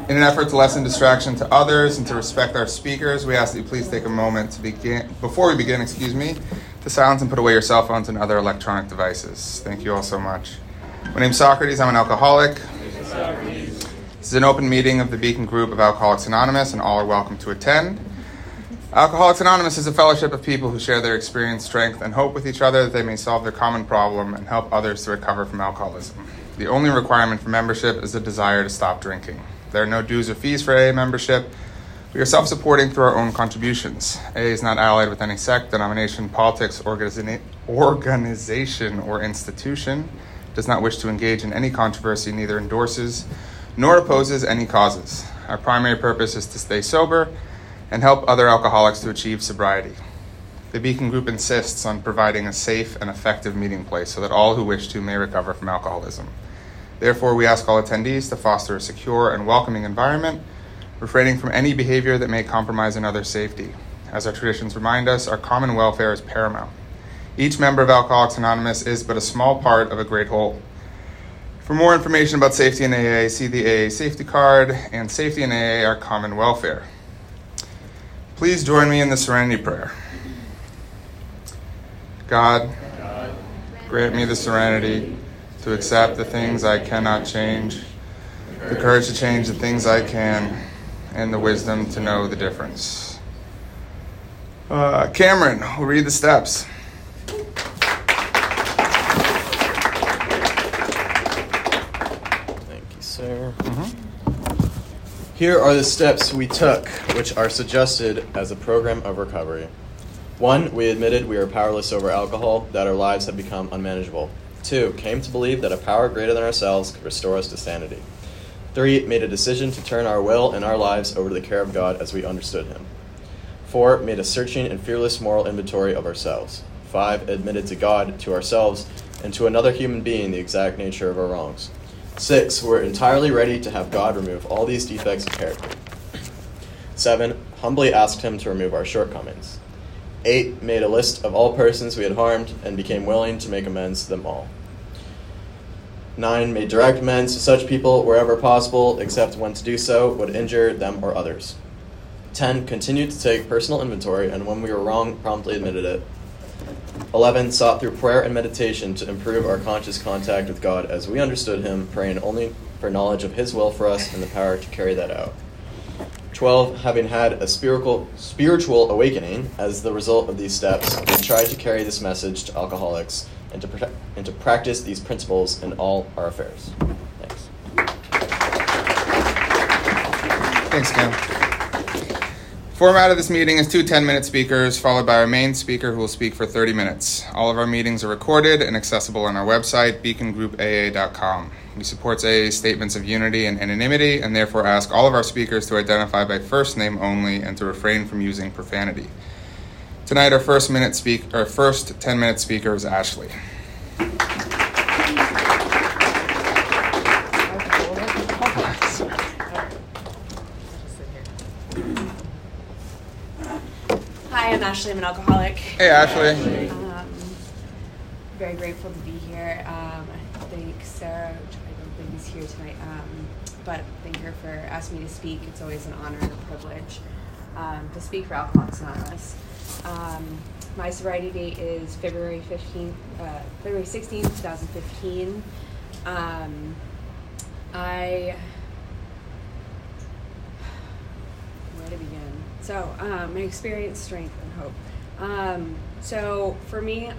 In an effort to lessen distraction to others and to respect our speakers, we ask that you please take a moment to before we begin, to silence and put away your cell phones and other electronic devices. Thank you all so much. My name's Socrates. I'm an alcoholic. This is an open meeting of the Beacon Group of Alcoholics Anonymous, and all are welcome to attend. Alcoholics Anonymous is a fellowship of people who share their experience, strength, and hope with each other that they may solve their common problem and help others to recover from alcoholism. The only requirement for membership is a desire to stop drinking. There are no dues or fees for AA membership. We are self-supporting through our own contributions. AA is not allied with any sect, denomination, politics, organization, or institution, does not wish to engage in any controversy, neither endorses nor opposes any causes. Our primary purpose is to stay sober and help other alcoholics to achieve sobriety. The Beacon Group insists on providing a safe and effective meeting place so that all who wish to may recover from alcoholism. Therefore, we ask all attendees to foster a secure and welcoming environment, refraining from any behavior that may compromise another's safety. As our traditions remind us, our common welfare is paramount. Each member of Alcoholics Anonymous is but a small part of a great whole. For more information about safety in AA, see the AA safety card and Safety in AA, our common welfare. Please join me in the Serenity Prayer. God, grant me the serenity to accept the things I cannot change, the courage to change the things I can, and the wisdom to know the difference. Cameron will read the steps. Thank you, sir. Here are the steps we took, which are suggested as a program of recovery. 1, we admitted we are powerless over alcohol, that our lives have become unmanageable. 2, came to believe that a power greater than ourselves could restore us to sanity. 3, made a decision to turn our will and our lives over to the care of God as we understood Him. 4, made a searching and fearless moral inventory of ourselves. 5, admitted to God, to ourselves, and to another human being the exact nature of our wrongs. 6, we're entirely ready to have God remove all these defects of character. 7, humbly asked Him to remove our shortcomings. 8, made a list of all persons we had harmed and became willing to make amends to them all. 9, made direct amends to such people wherever possible, except when to do so would injure them or others. 10, continued to take personal inventory, and when we were wrong, promptly admitted it. 11, sought through prayer and meditation to improve our conscious contact with God as we understood Him, praying only for knowledge of His will for us and the power to carry that out. 12, having had a spiritual awakening as the result of these steps, we tried to carry this message to alcoholics and to practice these principles in all our affairs. Thanks. Thanks, Cam. Format of this meeting is 2 10-minute speakers, followed by our main speaker who will speak for 30 minutes. All of our meetings are recorded and accessible on our website, beacongroupaa.com. We support AA's statements of unity and anonymity, and therefore ask all of our speakers to identify by first name only and to refrain from using profanity. Tonight, our first 10-minute speaker is Ashley. Hi, I'm Ashley. I'm an alcoholic. Hey, Ashley. Very grateful to be here. I thank Sarah, which I don't think is here tonight, but thank her for asking me to speak. It's always an honor and a privilege to speak for Alcoholics Anonymous. My sobriety date is February 16th, 2015. Where to begin? So, my experience, strength, and hope. So for me,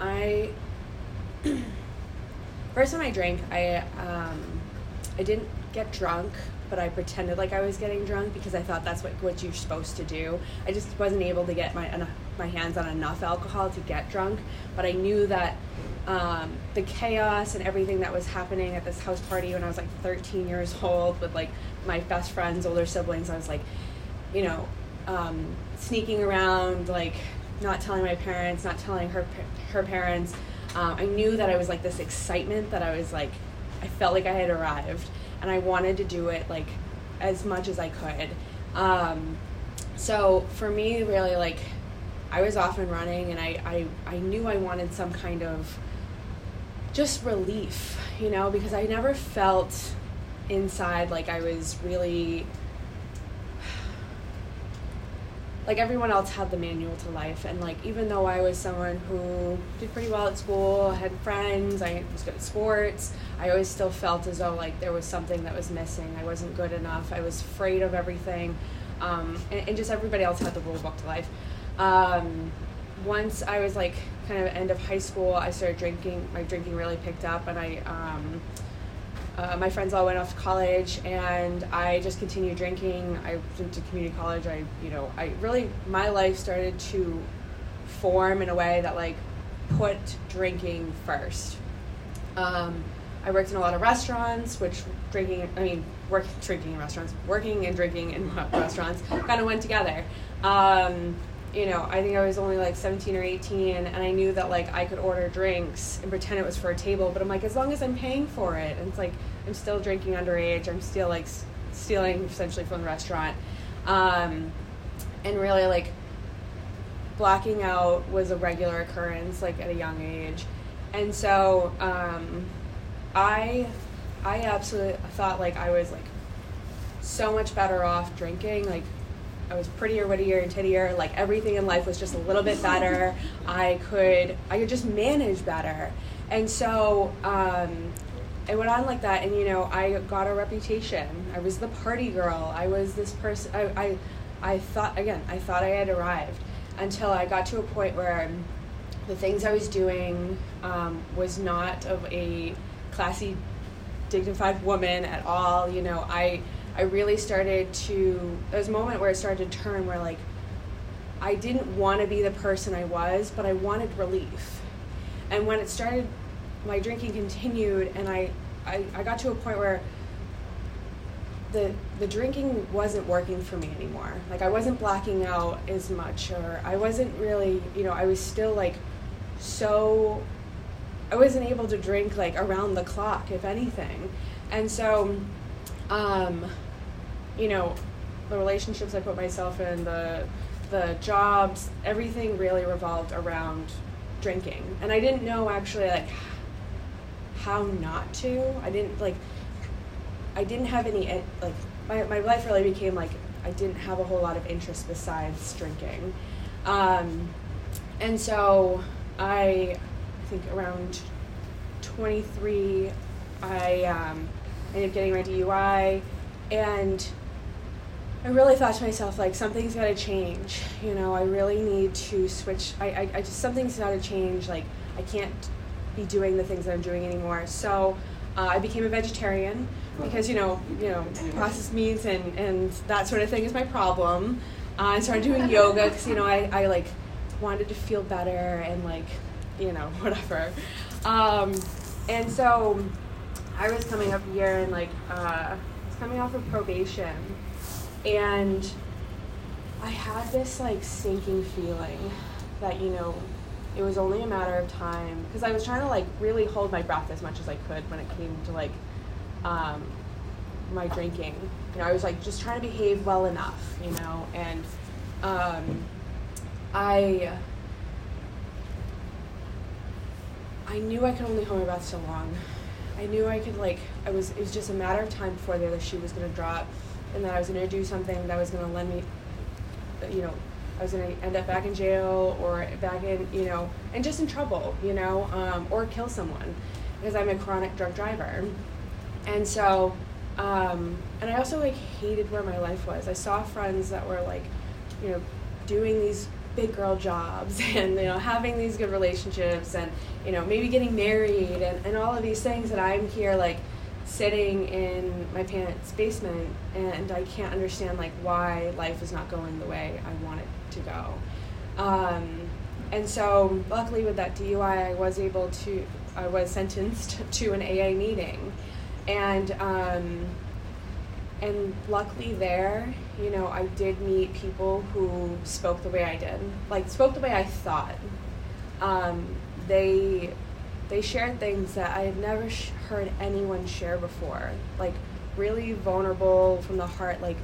first time I drank, I didn't get drunk, but I pretended like I was getting drunk because I thought that's what you're supposed to do. I just wasn't able to get my hands on enough alcohol to get drunk, but I knew that the chaos and everything that was happening at this house party when I was like 13 years old with like my best friends, older siblings, I was like, sneaking around, like not telling my parents, not telling her parents. I knew that I was like this excitement that I was like, I felt like I had arrived, and I wanted to do it like as much as I could. So for me, really, like, I was off and running, and I knew I wanted some kind of just relief, because I never felt inside like I was really like everyone else had the manual to life, and like even though I was someone who did pretty well at school, I had friends, I was good at sports, I always still felt as though like there was something that was missing. I wasn't good enough. I was afraid of everything, and just everybody else had the rule book to life. Once I was like kind of end of high school, I started drinking. My drinking really picked up, and my friends all went off to college, and I just continued drinking. I went to community college. My life started to form in a way that like put drinking first. I worked in a lot of restaurants, which drinking in restaurants, working and drinking in restaurants kind of went together. I think I was only like 17 or 18, and I knew that like I could order drinks and pretend it was for a table, but I'm like, as long as I'm paying for it, and it's like I'm still drinking underage, I'm still like stealing essentially from the restaurant, and really like blacking out was a regular occurrence like at a young age. And so I absolutely thought like I was like so much better off drinking. Like I was prettier, wittier, and tittier. Like everything in life was just a little bit better. I could just manage better. And so it went on like that. And I got a reputation. I was the party girl. I was this person. I thought I had arrived, until I got to a point where the things I was doing was not of a classy, dignified woman at all. I really started to, there was a moment where it started to turn where like I didn't want to be the person I was, but I wanted relief. And when it started, my drinking continued, and I got to a point where the drinking wasn't working for me anymore. Like I wasn't blacking out as much, or I wasn't really, I was still like I wasn't able to drink like around the clock, if anything. And so, the relationships I put myself in, the jobs, everything really revolved around drinking. And I didn't know actually like how not to. I didn't have any, like, my life really became like, I didn't have a whole lot of interest besides drinking. And so I think around 23, I ended up getting my DUI, and I really thought to myself, like, something's got to change. I really need to switch. I just, something's got to change. Like, I can't be doing the things that I'm doing anymore. So I became a vegetarian because, processed meats and that sort of thing is my problem. I started doing yoga because, I like wanted to feel better and like, whatever. And so I was coming up here and like, I was coming off of probation, and I had this like sinking feeling that, it was only a matter of time, because I was trying to like really hold my breath as much as I could when it came to like my drinking. I was like just trying to behave well enough, and I knew I could only hold my breath so long. I knew I could it was just a matter of time before the other shoe was going to drop, and that I was going to do something that was going to lend me, I was going to end up back in jail or back in, and just in trouble, or kill someone, because I'm a chronic drunk driver. And so, and I also like hated where my life was. I saw friends that were like, doing these big girl jobs and, having these good relationships and, maybe getting married and all of these things, and I'm here like sitting in my parents' basement, and I can't understand like why life is not going the way I want it to go. And so luckily with that DUI, I was sentenced to an AA meeting, and luckily there, I did meet people who spoke the way I did, like spoke the way I thought. They shared things that I had never heard anyone share before, like really vulnerable from the heart. Like,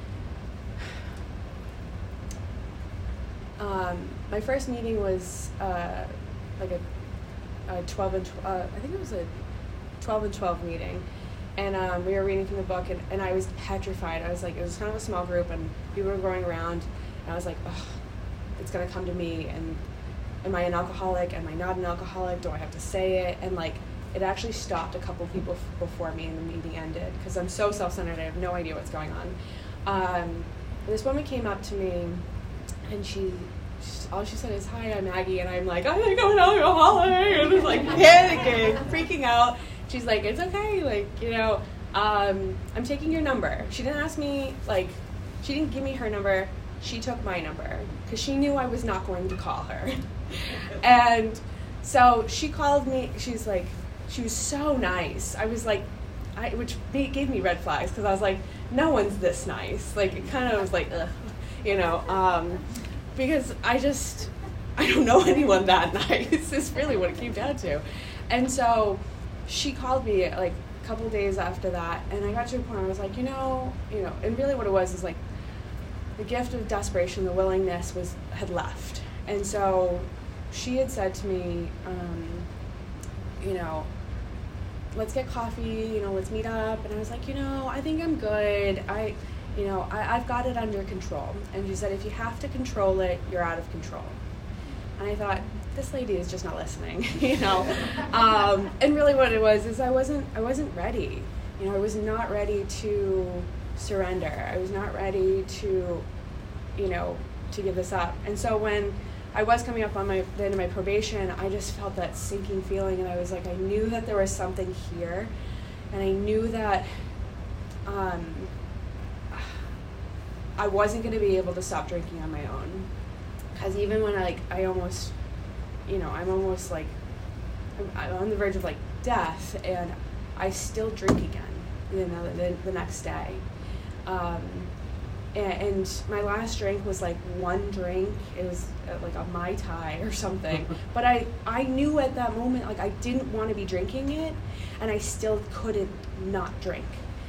my first meeting was like a 12 and 12, I think it was a 12 and 12 meeting. And we were reading from the book, and I was petrified. I was like, it was kind of a small group, and people were going around, And I was like, oh, it's going to come to me, and am I an alcoholic? Am I not an alcoholic? Do I have to say it? And like, it actually stopped a couple people before me, and the meeting ended, because I'm so self-centered, I have no idea what's going on. This woman came up to me, and all she said is, "Hi, I'm Maggie," and I'm like, "I think I'm an alcoholic," and just like panicking, freaking out. She's like, "It's okay, like, you know, I'm taking your number." She didn't ask me, like, she didn't give me her number. She took my number because she knew I was not going to call her. And so she called me. She's like, she was so nice. I was like, which gave me red flags, because I was like, no one's this nice. Like, it kind of was like, ugh, you know, because I don't know anyone that nice. Is really what it came down to. And so she called me like a couple days after that, and I got to a point where I was like, you know, and really what it was is like the gift of desperation, the willingness had left. And so she had said to me, you know, let's get coffee, you know, let's meet up. And I was like, you know, I think I'm good. I've got it under control. And she said, if you have to control it, you're out of control. And I thought, this lady is just not listening, you know. And really what it was is I wasn't ready. You know, I was not ready to surrender. I was not ready to, you know, to give this up. And so when I was coming up on the end of my probation, I just felt that sinking feeling, and I was like, I knew that there was something here, and I knew that I wasn't going to be able to stop drinking on my own. Because even when I almost, you know, I'm almost like, I'm on the verge of like death, and I still drink again, you know, the next day. And my last drink was like one drink. It was like a Mai Tai or something. But I knew at that moment, like, I didn't want to be drinking it, and I still couldn't not drink.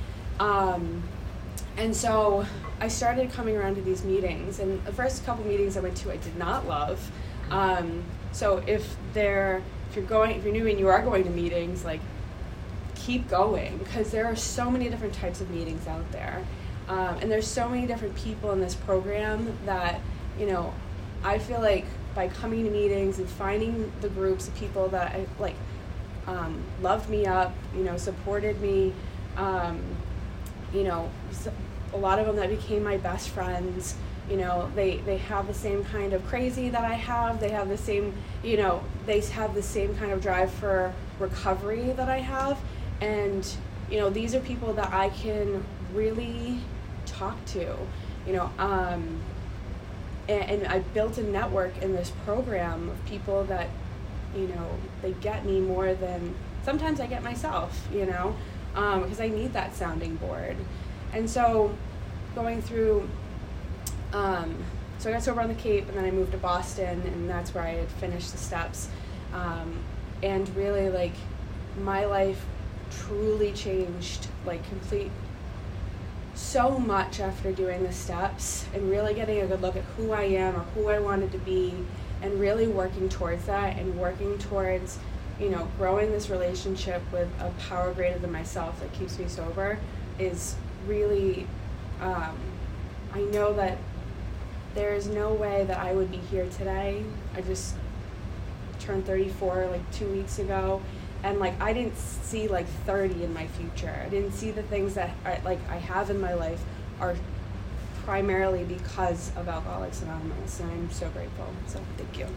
And so I started coming around to these meetings, and the first couple meetings I went to I did not love. So if you're new and you are going to meetings, like, keep going, because there are so many different types of meetings out there. And there's so many different people in this program that, you know, I feel like by coming to meetings and finding the groups of people that I like, loved me up, you know, supported me, you know, a lot of them that became my best friends, you know, they have the same kind of crazy that I have. They have the same, you know, they have the same kind of drive for recovery that I have. And, you know, these are people that I can really talk to, you know, and I built a network in this program of people that, you know, they get me more than sometimes I get myself, you know, because I need that sounding board. And so going through, so I got sober on the Cape, and then I moved to Boston, and that's where I had finished the steps. And really, like, my life truly changed, like, so much after doing the steps, and really getting a good look at who I am or who I wanted to be, and really working towards that, and working towards, you know, growing this relationship with a power greater than myself that keeps me sober is really, I know that there is no way that I would be here today. I just turned 34 like 2 weeks ago, and like I didn't see like 30 in my future. I didn't see the things that I have in my life are primarily because of Alcoholics Anonymous, and I'm so grateful. So thank you.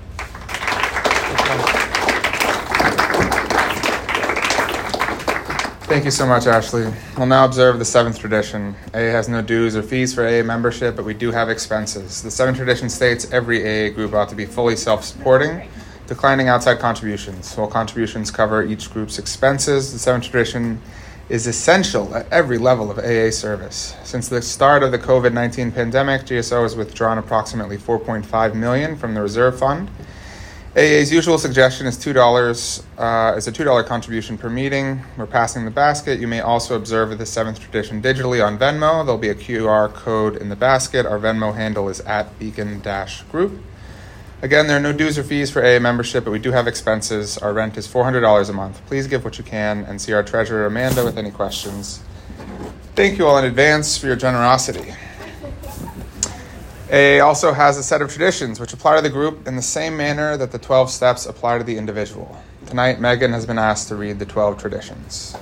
Thank you so much, Ashley. We'll now observe the seventh tradition. AA has no dues or fees for AA membership, but we do have expenses. The seventh tradition states every AA group ought to be fully self-supporting, declining outside contributions. While contributions cover each group's expenses, the seventh tradition is essential at every level of AA service. Since the start of the COVID-19 pandemic, GSO has withdrawn approximately $4.5 million from the reserve fund. AA's usual suggestion is $2 is a $2 contribution per meeting. We're passing the basket. You may also observe the seventh tradition digitally on Venmo. There'll be a QR code in the basket. Our Venmo handle is @beacon-group. Again, there are no dues or fees for AA membership, but we do have expenses. Our rent is $400 a month. Please give what you can and see our treasurer, Amanda, with any questions. Thank you all in advance for your generosity. AA also has a set of traditions which apply to the group in the same manner that the 12 steps apply to the individual. Tonight, Megan has been asked to read the 12 traditions.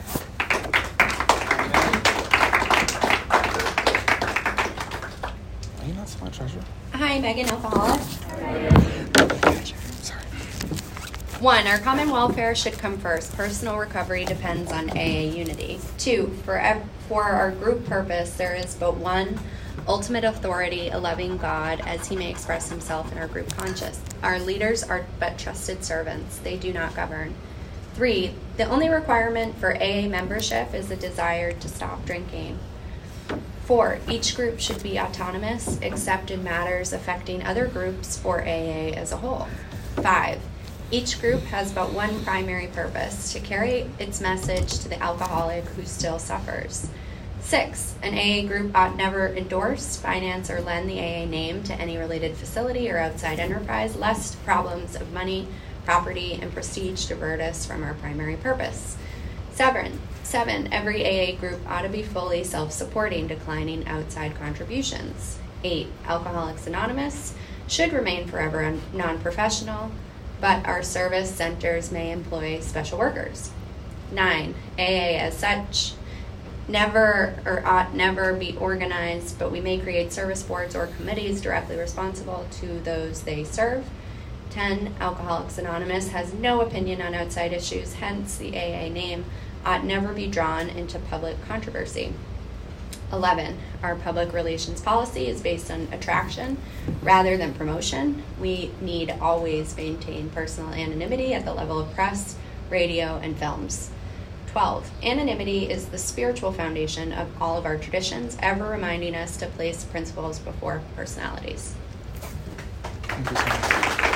Are you not so much treasure? Hi, Megan, alcoholic. Sorry. 1, our common welfare should come first. Personal recovery depends on AA unity. 2, for our group purpose, there is but one ultimate authority, a loving God, as he may express himself in our group conscience. Our leaders are but trusted servants. They do not govern. 3, the only requirement for AA membership is a desire to stop drinking. 4, each group should be autonomous, except in matters affecting other groups or AA as a whole. 5, each group has but one primary purpose, to carry its message to the alcoholic who still suffers. 6, an AA group ought never endorse, finance, or lend the AA name to any related facility or outside enterprise, lest problems of money, property, and prestige divert us from our primary purpose. 7, every AA group ought to be fully self-supporting, declining outside contributions. 8, Alcoholics Anonymous should remain forever non-professional, but our service centers may employ special workers. 9, AA as such never or ought never be organized, but we may create service boards or committees directly responsible to those they serve. 10, Alcoholics Anonymous has no opinion on outside issues, hence the AA name ought never be drawn into public controversy. 11, our public relations policy is based on attraction rather than promotion. We need always maintain personal anonymity at the level of press, radio, and films. 12, anonymity is the spiritual foundation of all of our traditions, ever reminding us to place principles before personalities. Thank you so much.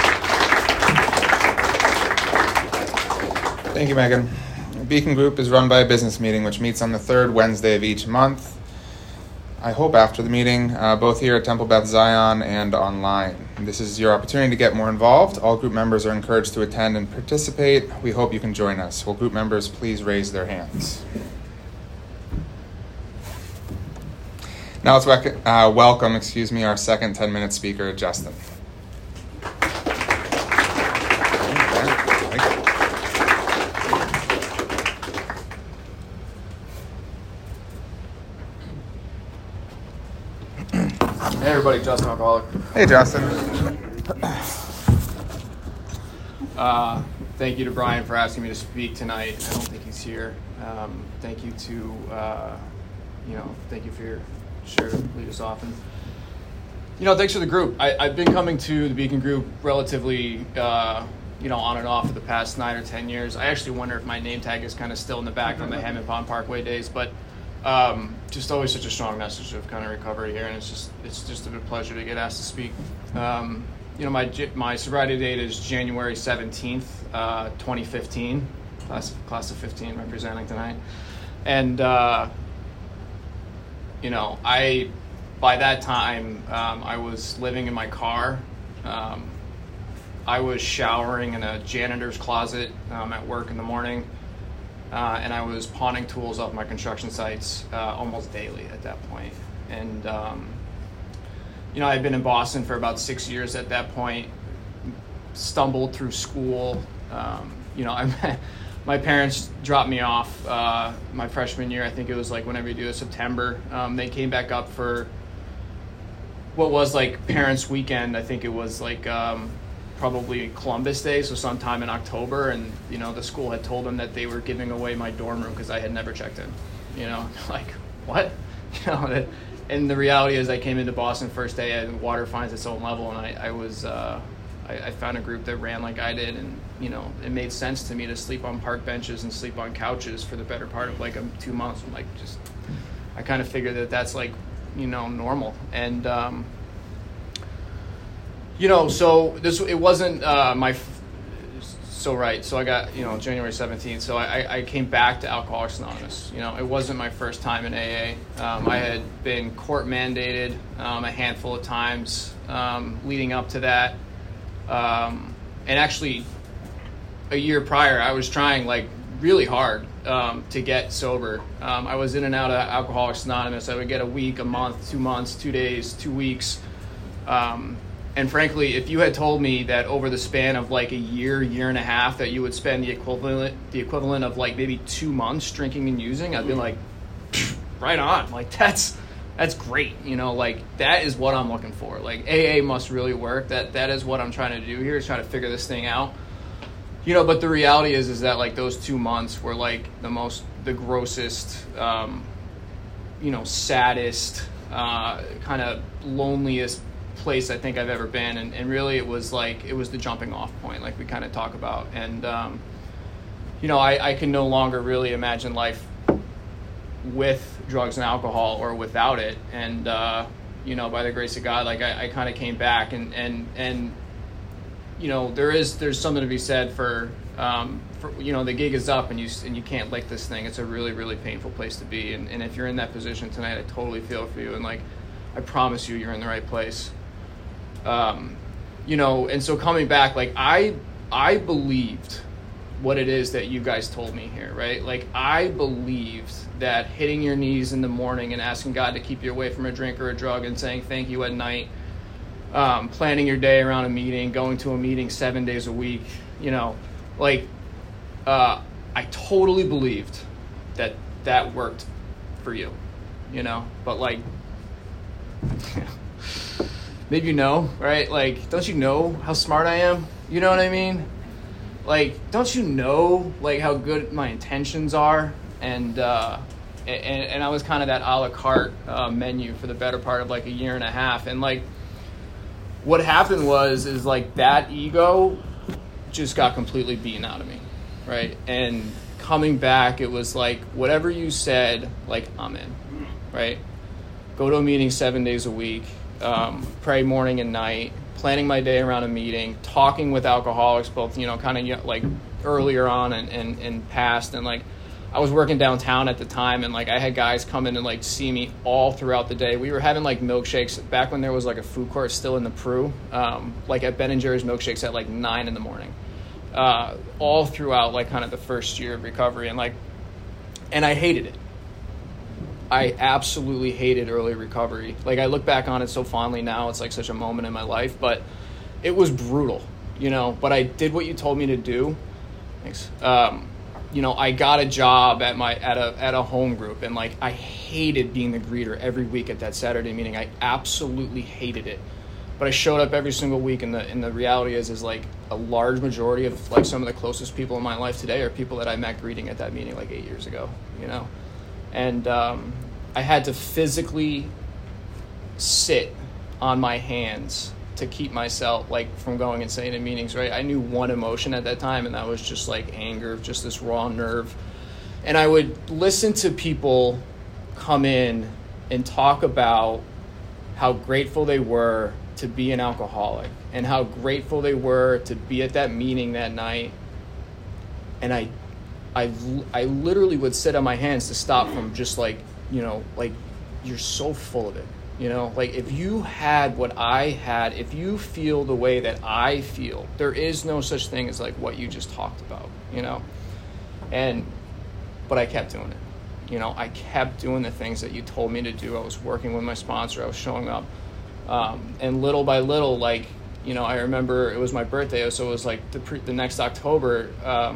Thank you, Megan. Beacon Group is run by a business meeting which meets on the third Wednesday of each month. I hope after the meeting, both here at Temple Beth Zion and online. This is your opportunity to get more involved. All group members are encouraged to attend and participate. We hope you can join us. Will group members please raise their hands? Now let's welcome our second 10-minute speaker, Justin. Hey everybody, Justin, alcoholic. Hey, Justin. Thank you to Brian for asking me to speak tonight. I don't think he's here. Thank you to, thank you for your share to lead us off. And, thanks for the group. I've been coming to the Beacon Group relatively, on and off for the past 9 or 10 years. I actually wonder if my name tag is kind of still in the back from the Hammond Pond Parkway days, but just always such a strong message of kind of recovery here, and it's just a pleasure to get asked to speak. My sobriety date is January 17th, 2015, class of 15 representing tonight, and by that time I was living in my car. I was showering in a janitor's closet at work in the morning. And I was pawning tools off my construction sites almost daily at that point. And, I had been in Boston for about 6 years at that point, stumbled through school. My parents dropped me off my freshman year. I think it was like whenever you do it, September. They came back up for what was like Parents' Weekend. I think it was like probably Columbus Day, so sometime in October, and the school had told them that they were giving away my dorm room because I had never checked in. Like what? And the reality is, I came into Boston first day, and water finds its own level, and I found a group that ran like I did, and it made sense to me to sleep on park benches and sleep on couches for the better part of like 2 months. I kind of figured that that's like normal, and so it wasn't so I got, January 17th. So I came back to Alcoholics Anonymous. It wasn't my first time in AA. I had been court mandated a handful of times leading up to that. And actually a year prior, I was trying like really hard to get sober. I was in and out of Alcoholics Anonymous. I would get a week, a month, 2 months, 2 days, 2 weeks. And frankly, if you had told me that over the span of like a year and a half that you would spend the equivalent of like maybe 2 months drinking and using, I'd be like, right on. Like that's great. You know, like that is what I'm looking for. Like AA must really work. That is what I'm trying to do here, is trying to figure this thing out. You know, but the reality is that like those 2 months were like the grossest, you know, saddest, kind of loneliest place I think I've ever been, and really it was the jumping off point, like we kind of talk about. And you know, I can no longer really imagine life with drugs and alcohol or without it. And you know, by the grace of God, like I kind of came back, and you know, there's something to be said for you know, the gig is up and you can't lick this thing. It's a really, really painful place to be, and if you're in that position tonight, I totally feel for you, and like I promise you're in the right place. You know, and so coming back, like I believed what it is that you guys told me here, right? Like I believed that hitting your knees in the morning and asking God to keep you away from a drink or a drug and saying thank you at night, planning your day around a meeting, going to a meeting 7 days a week, you know, like I totally believed that worked for you, you know, but like maybe you know, right? Like, don't you know how smart I am? You know what I mean? Like, don't you know like how good my intentions are? And I was kind of that a la carte menu for the better part of like a year and a half. And like, what happened is like that ego just got completely beaten out of me, right? And coming back, it was like whatever you said, like I'm in, right? Go to a meeting 7 days a week, pray morning and night, planning my day around a meeting, talking with alcoholics, both, you know, kind of like earlier on and past. And like, I was working downtown at the time, and like I had guys come in and like see me all throughout the day. We were having like milkshakes back when there was like a food court still in the Peru, like at Ben & Jerry's Milkshakes at like 9 in the morning, all throughout like kind of the first year of recovery. And I hated it. I absolutely hated early recovery. Like I look back on it so fondly now. It's like such a moment in my life, but it was brutal, you know, but I did what you told me to do. Thanks. You know, I got a job at a home group, and like I hated being the greeter every week at that Saturday meeting. I absolutely hated it. But I showed up every single week, and the reality is like a large majority of like some of the closest people in my life today are people that I met greeting at that meeting like 8 years ago, you know. And I had to physically sit on my hands to keep myself like from going insane in meetings, right? I knew one emotion at that time, and that was just like anger, just this raw nerve. And I would listen to people come in and talk about how grateful they were to be an alcoholic and how grateful they were to be at that meeting that night. And I literally would sit on my hands to stop from just like, you know, like you're so full of it, you know, like if you had what I had, if you feel the way that I feel, there is no such thing as like what you just talked about, you know. But I kept doing it, you know, I kept doing the things that you told me to do. I was working with my sponsor, I was showing up, and little by little, like, you know, I remember it was my birthday, so it was like the next October,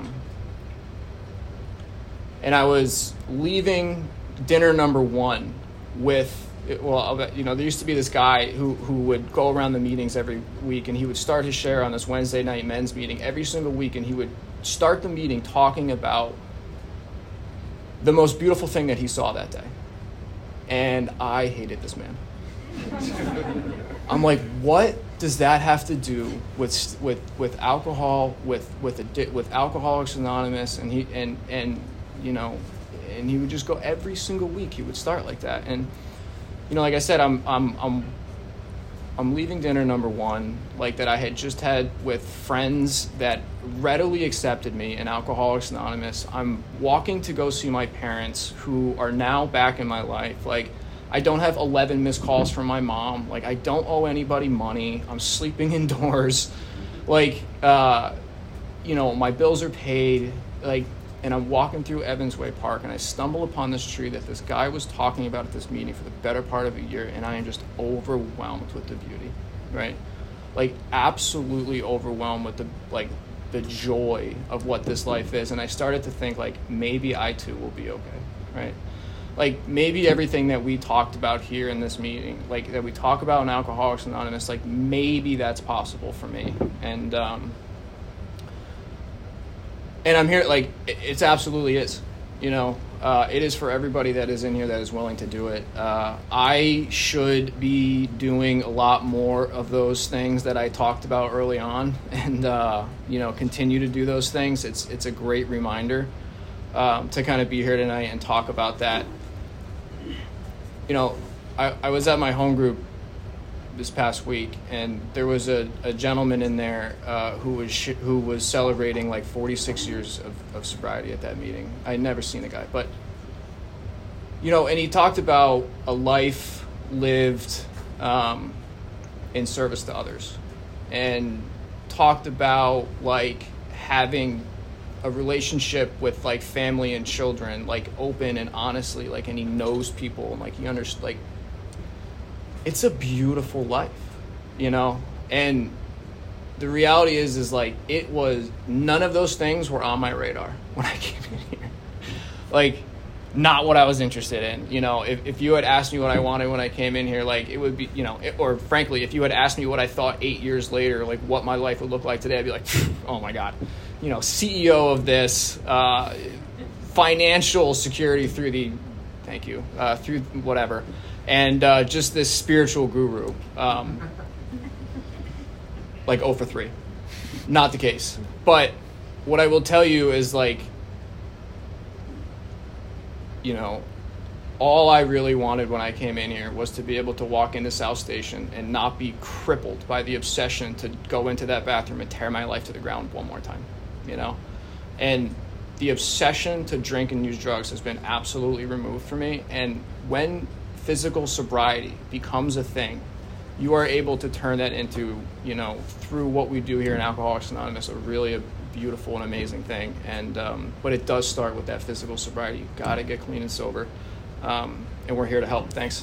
and I was leaving dinner number one with, well, you know, there used to be this guy who would go around the meetings every week, and he would start his share on this Wednesday night men's meeting every single week, and he would start the meeting talking about the most beautiful thing that he saw that day. And I hated this man. I'm like, what does that have to do with alcohol, with Alcoholics Anonymous? And you know, and he would just go every single week. He would start like that. And, you know, like I said, I'm leaving dinner number one, like that I had just had with friends that readily accepted me in Alcoholics Anonymous. I'm walking to go see my parents, who are now back in my life. Like, I don't have 11 missed calls from my mom. Like, I don't owe anybody money. I'm sleeping indoors. Like, you know, my bills are paid. Like, and I'm walking through Evansway Park, and I stumble upon this tree that this guy was talking about at this meeting for the better part of a year, and I am just overwhelmed with the beauty. right? Like absolutely overwhelmed with the joy of what this life is. And I started to think like maybe I too will be okay, right? Like maybe everything that we talked about here in this meeting, like that we talk about in Alcoholics Anonymous, like maybe that's possible for me. And I'm here, like it's absolutely is, you know. It is for everybody that is in here that is willing to do it. I should be doing a lot more of those things that I talked about early on, and continue to do those things. It's a great reminder to kind of be here tonight and talk about that. You know, I was at my home group this past week, and there was a gentleman in there who was celebrating like 46 years of sobriety at that meeting. I had never seen the guy, but you know, and he talked about a life lived in service to others, and talked about like having a relationship with like family and children, like open and honestly, like, and he knows people, and like he understands, like it's a beautiful life, you know. And the reality is like it was, none of those things were on my radar when I came in here. Like not what I was interested in, you know. If you had asked me what I wanted when I came in here, like it would be, you know, or frankly, if you had asked me what I thought 8 years later, like what my life would look like today, I'd be like, oh my God, you know, CEO of this, financial security through through whatever. And just this spiritual guru, like 0 for 3. Not the case. But what I will tell you is like, you know, all I really wanted when I came in here was to be able to walk into South Station and not be crippled by the obsession to go into that bathroom and tear my life to the ground one more time, you know? And the obsession to drink and use drugs has been absolutely removed from me. And when physical sobriety becomes a thing, you are able to turn that into, you know, through what we do here in Alcoholics Anonymous, a beautiful and amazing thing. And but it does start with that physical sobriety. You got to get clean and sober, and we're here to help. Thanks.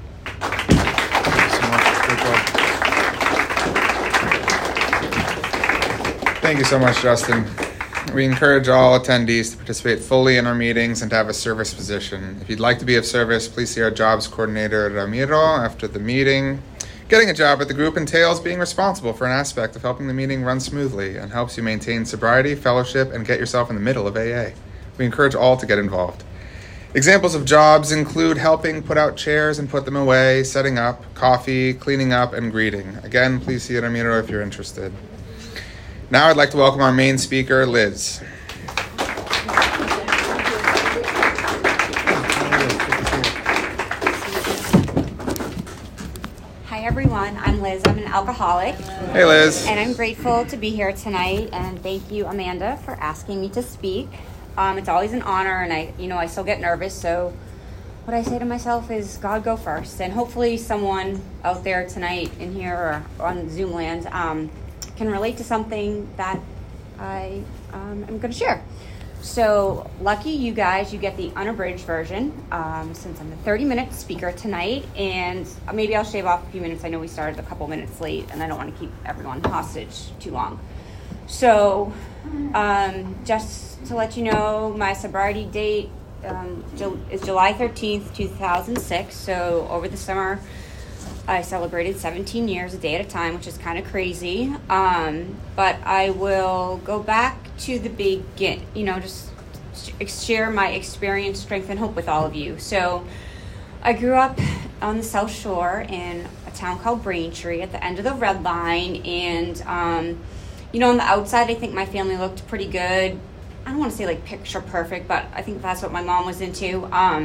Thank you so much, Justin. We encourage all attendees to participate fully in our meetings and to have a service position. If you'd like to be of service, please see our jobs coordinator, Ramiro, after the meeting. Getting a job at the group entails being responsible for an aspect of helping the meeting run smoothly and helps you maintain sobriety, fellowship, and get yourself in the middle of AA. We encourage all to get involved. Examples of jobs include helping put out chairs and put them away, setting up, coffee, cleaning up, and greeting. Again, please see Ramiro if you're interested. Now I'd like to welcome our main speaker, Liz. Hi everyone, I'm Liz. I'm an alcoholic. Hey Liz. And I'm grateful to be here tonight, and thank you, Amanda, for asking me to speak. It's always an honor, and I still get nervous, so what I say to myself is, God, go first. And hopefully someone out there tonight in here or on Zoom land can relate to something that I am going to share. So lucky you guys, you get the unabridged version, since I'm the 30-minute speaker tonight, and maybe I'll shave off a few minutes. I know we started a couple minutes late, and I don't want to keep everyone hostage too long. So just to let you know, my sobriety date is July 13th, 2006. So over the summer, I celebrated 17 years, a day at a time, which is kind of crazy. But I will go back to the beginning, just share my experience, strength, and hope with all of you. So I grew up on the South Shore in a town called Braintree at the end of the Red Line. And, on the outside, I think my family looked pretty good. I don't want to say like picture perfect, but I think that's what my mom was into.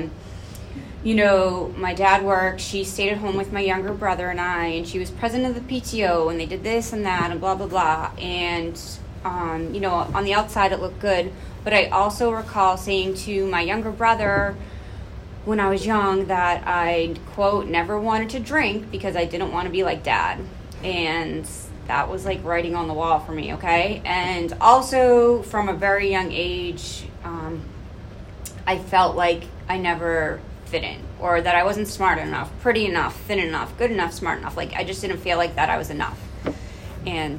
My dad worked, she stayed at home with my younger brother and I, and she was president of the PTO, and they did this and that and blah, blah, blah. And, on the outside it looked good. But I also recall saying to my younger brother when I was young that I, quote, never wanted to drink because I didn't want to be like dad. And that was like writing on the wall for me, okay? And also from a very young age, I felt like I never fit in, or that I wasn't smart enough, pretty enough, thin enough, good enough, smart enough. Like, I just didn't feel like that I was enough. And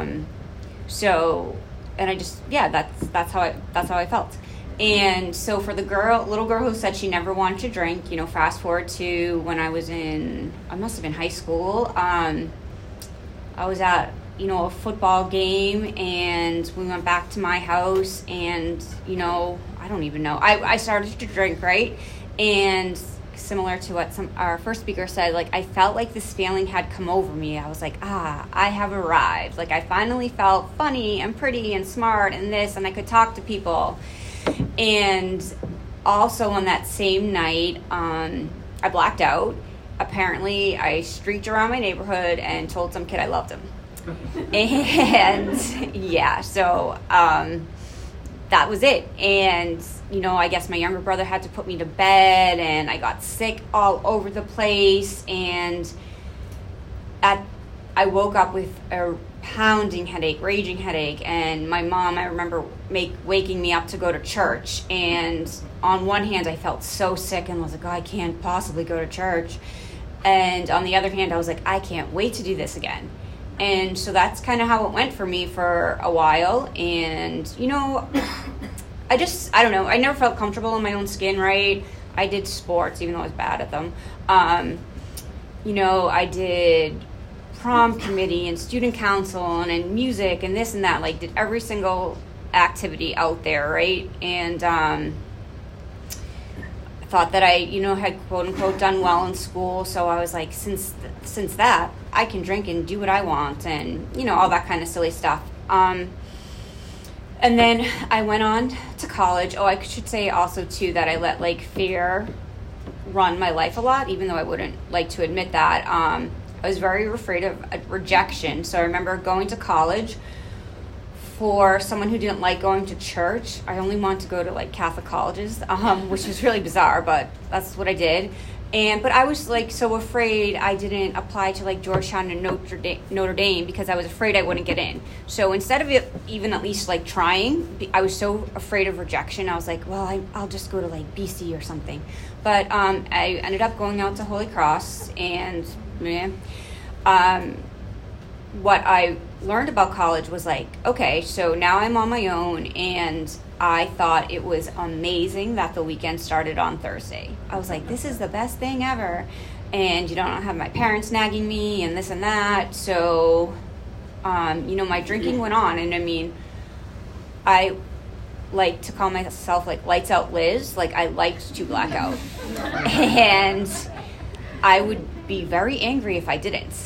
and I just, that's how I felt. And so for the little girl who said she never wanted to drink, fast forward to when I must have been high school. I was at, a football game, and we went back to my house, and, I don't even know. I started to drink, right? And similar to what our first speaker said, like, I felt like this feeling had come over me. I was like, I have arrived. Like, I finally felt funny and pretty and smart and this, and I could talk to people. And also on that same night, I blacked out. Apparently, I streaked around my neighborhood and told some kid I loved him. And so that was it. And I guess my younger brother had to put me to bed, and I got sick all over the place. And I woke up with a pounding headache, raging headache, and my mom, I remember waking me up to go to church. And on one hand, I felt so sick and was like, I can't possibly go to church. And on the other hand, I was like, I can't wait to do this again. And so that's kind of how it went for me for a while. And, I don't know. I never felt comfortable in my own skin, right? I did sports, even though I was bad at them. I did prom committee and student council and music and this and that. Like, did every single activity out there, right? And I thought that I, had quote unquote done well in school. So I was like, since that, I can drink and do what I want, and all that kind of silly stuff. And then I went on to college. Oh, I should say also too that I let fear run my life a lot, even though I wouldn't like to admit that. I was very afraid of rejection. So I remember going to college. For someone who didn't like going to church, I only wanted to go to Catholic colleges, which is really bizarre, but that's what I did. But I was so afraid I didn't apply to Georgetown and Notre Dame because I was afraid I wouldn't get in. So instead of even at least trying, I was so afraid of rejection. I was like, well, I'll just go to BC or something. But I ended up going out to Holy Cross, and what I learned about college was okay, so now I'm on my own, and I thought it was amazing that the weekend started on Thursday. I was like, this is the best thing ever. And I don't have my parents nagging me and this and that. So, my drinking went on. And I like to call myself lights out Liz. I liked to black out. And I would be very angry if I didn't.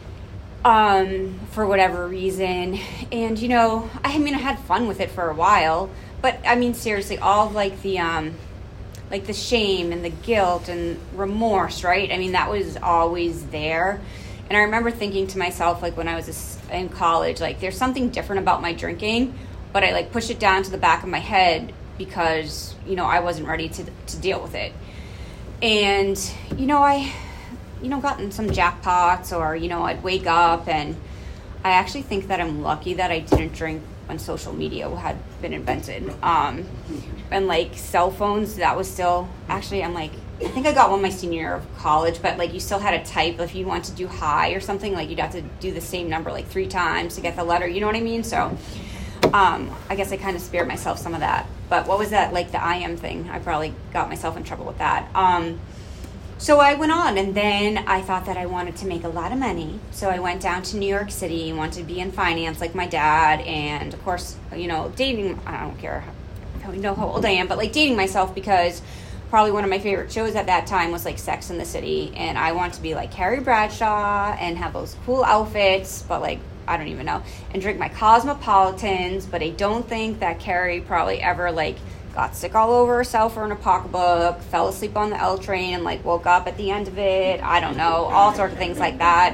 For whatever reason. And, I had fun with it for a while. But, seriously, all of, the shame and the guilt and remorse, right? That was always there. And I remember thinking to myself, when I was in college, there's something different about my drinking, but I, pushed it down to the back of my head because, I wasn't ready to deal with it. And, I gotten some jackpots, or, I'd wake up, and I actually think that I'm lucky that I didn't drink when social media had been invented. And cell phones, that was still, actually, I think I got one my senior year of college, but you still had to type if you want to do hi or something, you'd have to do the same number 3 times to get the letter, you know what I mean? So I guess I kind of spared myself some of that. But what was that, the IM thing? I probably got myself in trouble with that. So I went on, and then I thought that I wanted to make a lot of money. So I went down to New York City, wanted to be in finance like my dad, and of course, dating, I don't care how old I am, but dating myself, because probably one of my favorite shows at that time was Sex and the City, and I wanted to be like Carrie Bradshaw and have those cool outfits, but I don't even know, and drink my Cosmopolitans, but I don't think that Carrie probably ever got sick all over herself or in a pocketbook, fell asleep on the L train and woke up at the end of it. I don't know, all sorts of things like that.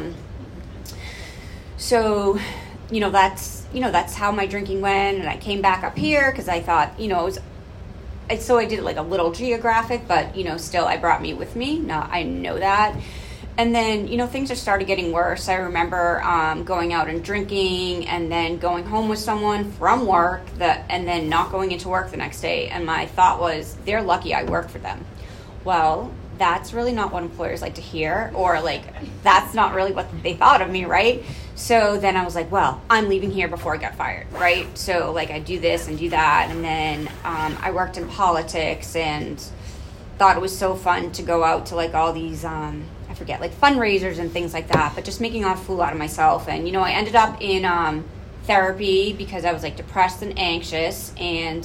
So, that's how my drinking went. And I came back up here because I thought, so I did a little geographic, but, still I brought me with me. Now I know that. And then, things just started getting worse. I remember going out and drinking, and then going home with someone from work, and then not going into work the next day. And my thought was, they're lucky I work for them. well, that's really not what employers like to hear, or like that's not really what they thought of me, right? So then I was like, well, I'm leaving here before I got fired, right? So like I do this and do that, and then I worked in politics and thought it was so fun to go out to like all these I forget, like fundraisers and things like that, but just making a fool out of myself. And you know, I ended up in therapy because I was like depressed and anxious, and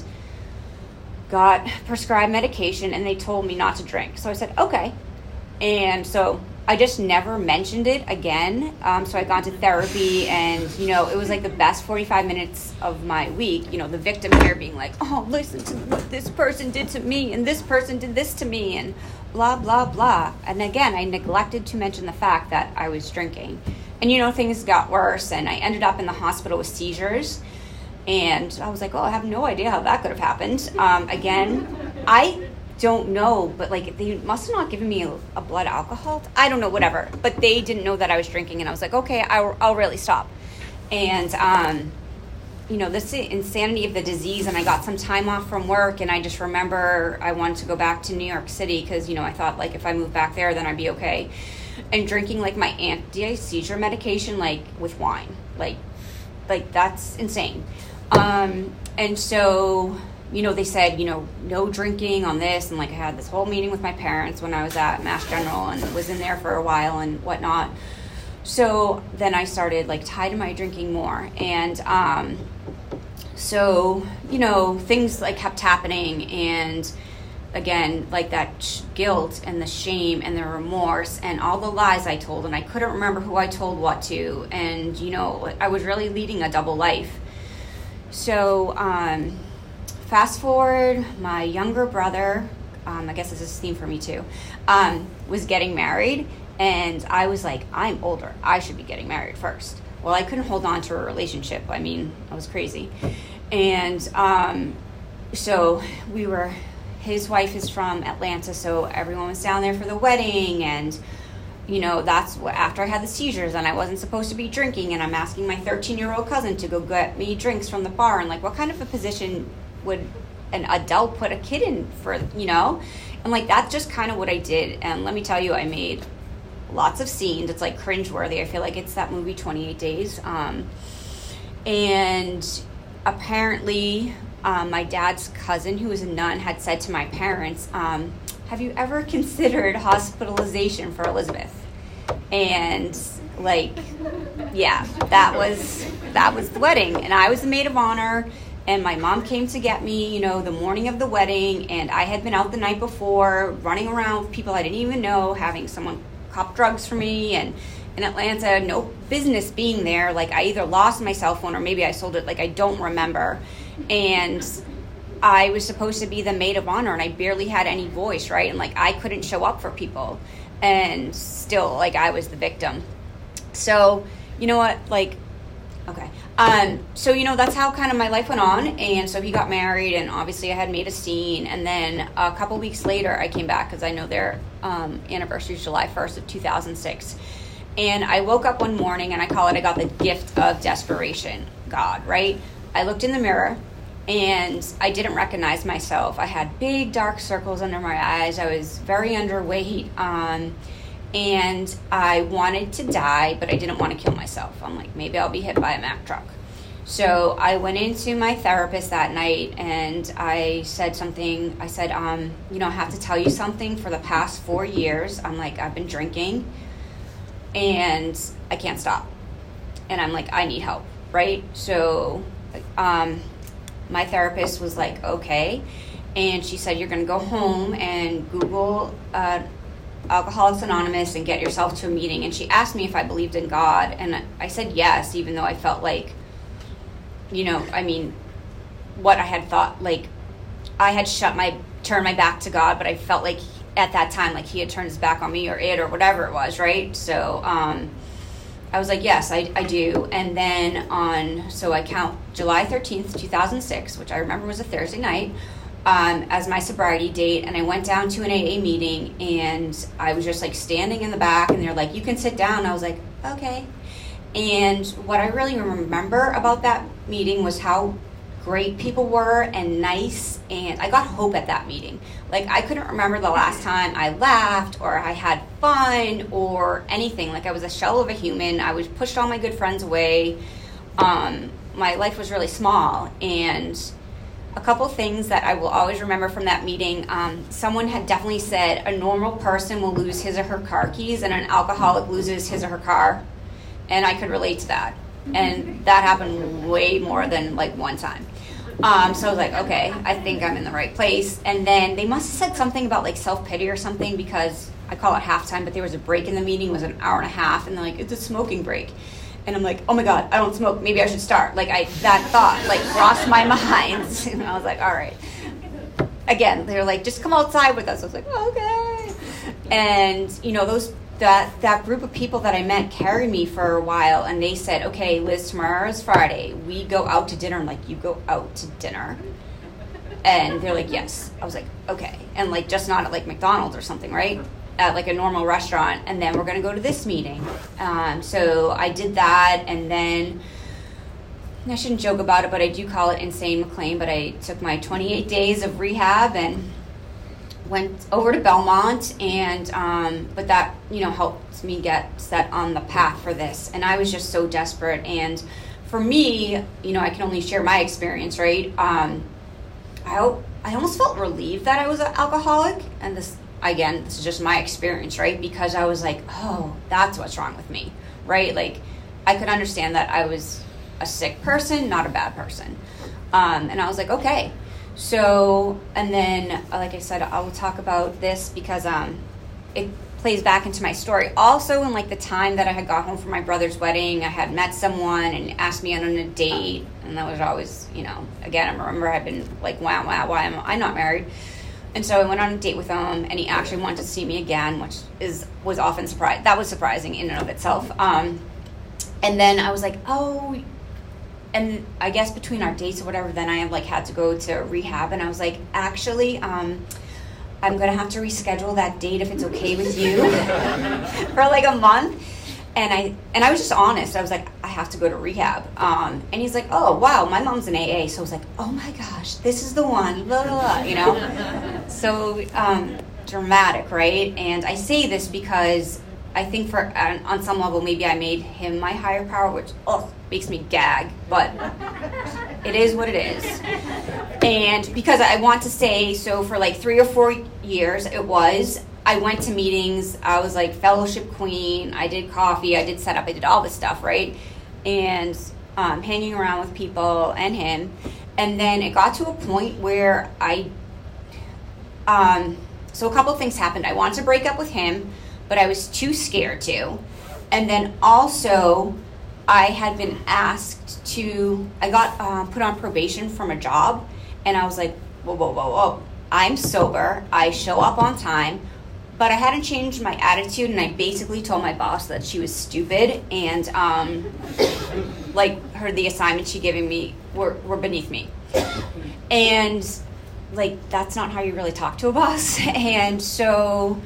got prescribed medication, and they told me not to drink. So I said, okay. And so I just never mentioned it again. So I got to therapy, and, you know, it was like the best 45 minutes of my week. You know, the victim here being like, oh, listen to what this person did to me, and this person did this to me, and blah, blah, blah. And again, I neglected to mention the fact that I was drinking. And, you know, things got worse, and I ended up in the hospital with seizures. And I was like, oh, I have no idea how that could have happened. Again, I don't know, but like they must have not given me a blood alcohol. I don't know, whatever. But they didn't know that I was drinking, and I was like, okay, I'll really stop. And, you know, this insanity of the disease, and I got some time off from work, and I just remember I wanted to go back to New York City because, you know, I thought like if I moved back there, then I'd be okay. And drinking like my anti-seizure medication, like with wine, like that's insane. And so, you know, they said, you know, no drinking on this. And like, I had this whole meeting with my parents when I was at Mass General and was in there for a while and whatnot. So then I started like tied to my drinking more. And, so, you know, things like kept happening, and again, like that guilt and the shame and the remorse and all the lies I told, and I couldn't remember who I told what to. And, you know, I was really leading a double life. So, fast forward, my younger brother, I guess this is a theme for me too, was getting married, and I was like, I'm older, I should be getting married first. Well, I couldn't hold on to a relationship. I mean, I was crazy. And so his wife is from Atlanta, so everyone was down there for the wedding, and you know, that's what, after I had the seizures and I wasn't supposed to be drinking, and I'm asking my 13-year-old cousin to go get me drinks from the bar, and like, what kind of a position would an adult put a kid in for, you know? And like, that's just kind of what I did. And let me tell you, I made lots of scenes. It's like cringeworthy. I feel like it's that movie 28 Days. And apparently my dad's cousin, who was a nun, had said to my parents, have you ever considered hospitalization for Elizabeth? And like, yeah, that was the wedding. And I was the maid of honor, and my mom came to get me, you know, the morning of the wedding, and I had been out the night before, running around with people I didn't even know, having someone cop drugs for me, and in Atlanta, no business being there. Like, I either lost my cell phone or maybe I sold it, like, I don't remember. And I was supposed to be the maid of honor, and I barely had any voice, right? And like, I couldn't show up for people, and still, like, I was the victim. So, you know what, like, okay. So, you know, that's how kind of my life went on. And so he got married, and obviously I had made a scene. And then a couple weeks later, I came back because I know their anniversary is July 1st of 2006. And I woke up one morning, and I got the gift of desperation, God, right? I looked in the mirror, and I didn't recognize myself. I had big dark circles under my eyes. I was very underweight. And I wanted to die, but I didn't want to kill myself. I'm like, maybe I'll be hit by a Mack truck. So I went into my therapist that night, and I said something. I said, you know, I have to tell you something. For the past 4 years, I'm like, I've been drinking, and I can't stop. And I'm like, I need help, right? So my therapist was like, okay. And she said, you're going to go home and Google Alcoholics Anonymous and get yourself to a meeting. And she asked me if I believed in God, and I said yes, even though I felt like, you know, I mean, what I had thought, like, I had turned my back to God, but I felt like at that time, like, he had turned his back on me, or it, or whatever it was, right? So I was like, yes, I do. And then so I count July 13th, 2006, which I remember was a Thursday night, as my sobriety date. And I went down to an AA meeting, and I was just like standing in the back, and they're like, you can sit down. I was like, okay. And what I really remember about that meeting was how great people were and nice, and I got hope at that meeting. Like, I couldn't remember the last time I laughed or I had fun or anything. Like, I was a shell of a human. I was pushed all my good friends away. My life was really small, and a couple things that I will always remember from that meeting, someone had definitely said a normal person will lose his or her car keys and an alcoholic loses his or her car, and I could relate to that. And that happened way more than like one time. So I was like, okay, I think I'm in the right place. And then they must have said something about like self-pity or something, because I call it halftime, but there was a break in the meeting. It was an hour and a half, and they're like, it's a smoking break. And I'm like, oh my God, I don't smoke. Maybe I should start. Like, that thought like crossed my mind. And I was like, all right. Again, they were like, just come outside with us. I was like, okay. And, you know, that group of people that I met carried me for a while, and they said, okay, Liz, tomorrow's Friday. We go out to dinner. I'm like, you go out to dinner? And they're like, yes. I was like, okay. And like, just not at like McDonald's or something, right? At like a normal restaurant. And then we're going to go to this meeting. So I did that, and then I shouldn't joke about it, but I do call it Insane McLean. But I took my 28 days of rehab and went over to Belmont, and but that, you know, helped me get set on the path for this. And I was just so desperate. And for me, you know, I can only share my experience, right? I almost felt relieved that I was an alcoholic, and this is just my experience, right? Because I was like, oh, that's what's wrong with me, right? Like, I could understand that I was a sick person, not a bad person. And I was like, okay. So, and then, like I said, I will talk about this because it plays back into my story. Also, in like the time that I had got home from my brother's wedding, I had met someone and asked me on a date, and that was always, you know, again, I remember I'd been like, wow, why am I not married? And so I went on a date with him, and he actually wanted to see me again, which was often surprising. That was surprising in and of itself. And then I was like, oh. And I guess between our dates or whatever, then I had to go to rehab. And I was like, actually, I'm going to have to reschedule that date if it's okay with you for like a month. And I was just honest. I was like, I have to go to rehab. And he's like, oh, wow, my mom's in AA. So I was like, oh my gosh, this is the one, blah, blah, blah, you know? So dramatic, right? And I say this because I think on some level, maybe I made him my higher power, which makes me gag, but it is what it is. And because I want to say, so for like 3 or 4 years, I went to meetings, I was like fellowship queen, I did coffee, I did setup, I did all this stuff, right? And hanging around with people and him. And then it got to a point where so a couple of things happened. I wanted to break up with him, but I was too scared to. And then also, I had been asked I got put on probation from a job, and I was like, whoa. I'm sober, I show up on time, but I hadn't changed my attitude, and I basically told my boss that she was stupid, and like the assignments she gave me were beneath me. And like, that's not how you really talk to a boss. And so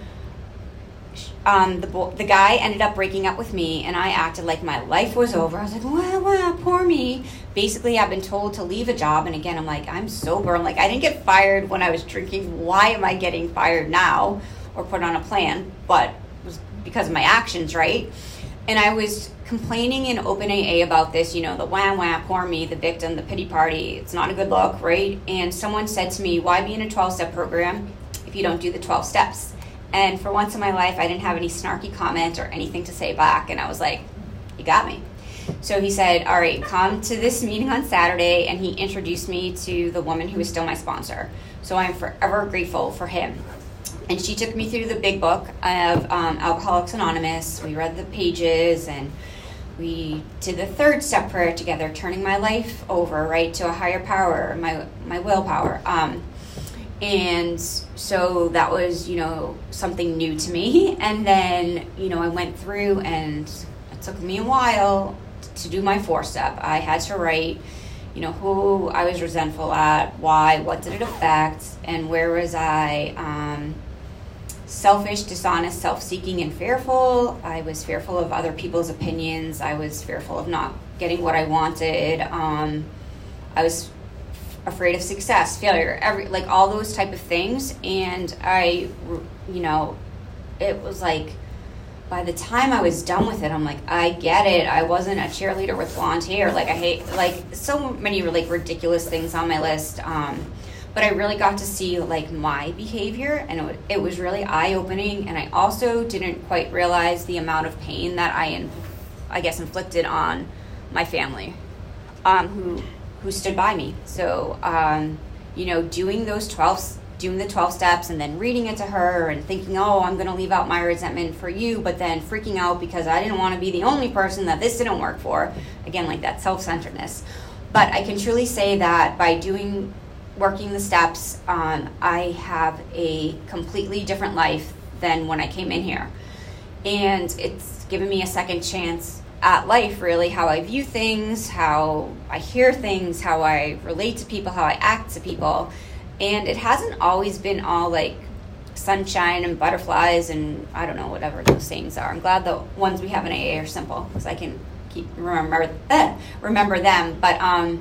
the guy ended up breaking up with me, and I acted like my life was over. I was like, wow, poor me. Basically, I've been told to leave a job, and again, I'm like, I'm sober. I'm like, I didn't get fired when I was drinking. Why am I getting fired now or put on a plan? But it was because of my actions, right? And I was complaining in open AA about this, you know, the wah, poor me, the victim, the pity party. It's not a good look, right? And someone said to me, why be in a 12-step program if you don't do the 12 steps? And for once in my life, I didn't have any snarky comment or anything to say back. And I was like, you got me. So he said, all right, come to this meeting on Saturday. And he introduced me to the woman who is still my sponsor. So I'm forever grateful for him. And she took me through the big book of Alcoholics Anonymous. We read the pages, and we did the 3rd step prayer together, turning my life over, right, to a higher power, my willpower. And so that was, you know, something new to me. And then, you know, I went through, and it took me a while to do my 4-step. I had to write, you know, who I was resentful at, why, what did it affect, and where was I selfish, dishonest, self-seeking, and fearful. I was fearful of other people's opinions. I was fearful of not getting what I wanted. I was afraid of success, failure, all those type of things. And I, it was like, by the time I was done with it, I'm like, I get it. I wasn't a cheerleader with blonde hair. I hate, so many, ridiculous things on my list. But I really got to see, my behavior, and it was really eye-opening. And I also didn't quite realize the amount of pain that I guess, inflicted on my family, who stood by me. So, doing the 12 steps and then reading it to her and thinking, oh, I'm going to leave out my resentment for you, but then freaking out because I didn't want to be the only person that this didn't work for. Again, that self-centeredness. But I can truly say that by working the steps, I have a completely different life than when I came in here. And it's given me a second chance at life, really, how I view things, how I hear things, how I relate to people, how I act to people. And it hasn't always been all sunshine and butterflies and I don't know, whatever those sayings are. I'm glad the ones we have in AA are simple because I can remember them. But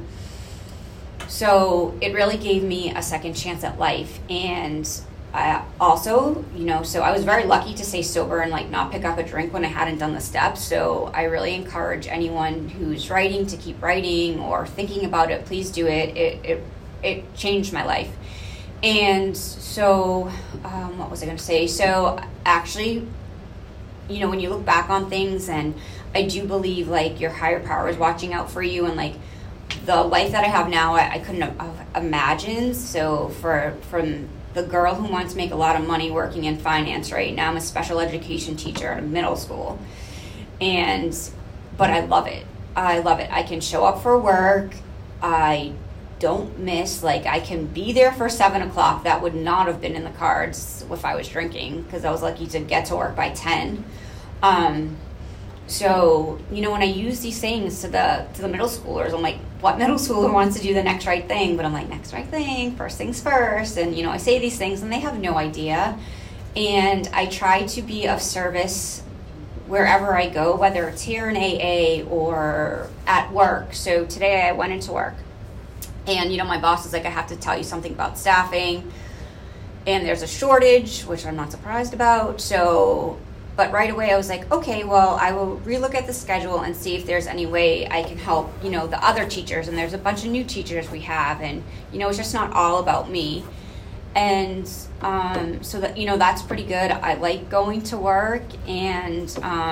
so it really gave me a second chance at life. And I also, so I was very lucky to stay sober and not pick up a drink when I hadn't done the steps. So I really encourage anyone who's writing to keep writing or thinking about it. Please do it. It changed my life. And so, what was I going to say? So actually, when you look back on things, and I do believe your higher power is watching out for you, and the life that I have now, I couldn't have imagined. So from the girl who wants to make a lot of money working in finance, right now I'm a special education teacher at a middle school, but I love it. I can show up for work. I don't miss, I can be there for 7 o'clock. That would not have been in the cards if I was drinking, because I was lucky to get to work by 10. So, when I use these things to the middle schoolers, I'm like, what middle schooler wants to do the next right thing? But I'm like, next right thing, first things first. And, I say these things and they have no idea. And I try to be of service wherever I go, whether it's here in AA or at work. So today I went into work. And, my boss is like, I have to tell you something about staffing. And there's a shortage, which I'm not surprised about. But right away I was like, okay, well, I will relook at the schedule and see if there's any way I can help, the other teachers. And there's a bunch of new teachers we have. And, it's just not all about me. And so that, that's pretty good. I like going to work. And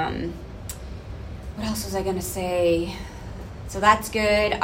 what else was I going to say? So that's good.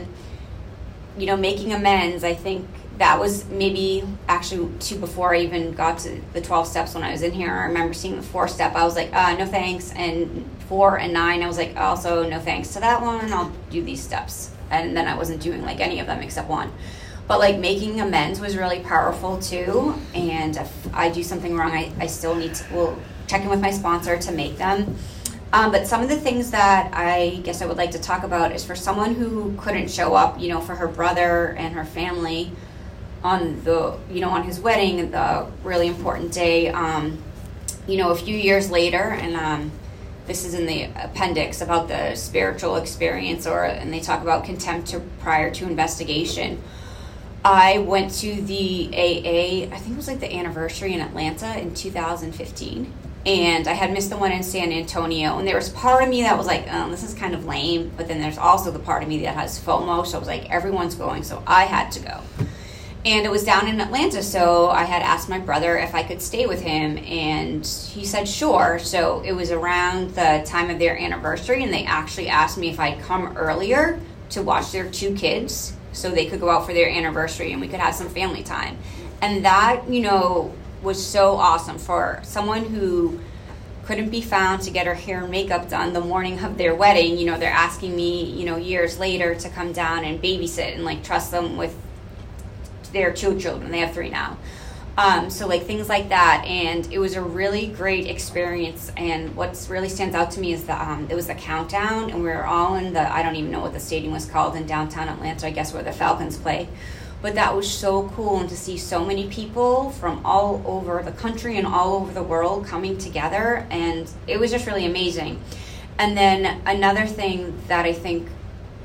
Making amends, I think that was maybe actually before I even got to the 12 steps when I was in here. I remember seeing the 4-step. I was like, no thanks. And 4 and 9, I was like, also no thanks to that one. I'll do these steps. And then I wasn't doing any of them except one. But making amends was really powerful too. And if I do something wrong, I still will check in with my sponsor to make them. But some of the things that I guess I would like to talk about is for someone who couldn't show up, for her brother and her family on on his wedding, the really important day, a few years later, and this is in the appendix about the spiritual experience, and they talk about contempt prior to investigation. I went to the AA, I think it was the anniversary in Atlanta in 2015. And I had missed the one in San Antonio. And there was part of me that was like, oh, this is kind of lame. But then there's also the part of me that has FOMO. So I was like, everyone's going, so I had to go. And it was down in Atlanta. So I had asked my brother if I could stay with him. And he said, sure. So it was around the time of their anniversary. And they actually asked me if I'd come earlier to watch their 2 kids so they could go out for their anniversary and we could have some family time. And that, was so awesome for someone who couldn't be found to get her hair and makeup done the morning of their wedding. They're asking me, years later to come down and babysit and trust them with their 2 children. They have 3 now. So things like that. And it was a really great experience. And what really stands out to me is it was the countdown, and we were all in I don't even know what the stadium was called in downtown Atlanta, I guess where the Falcons play. But that was so cool, and to see so many people from all over the country and all over the world coming together, and it was just really amazing. And then another thing that I think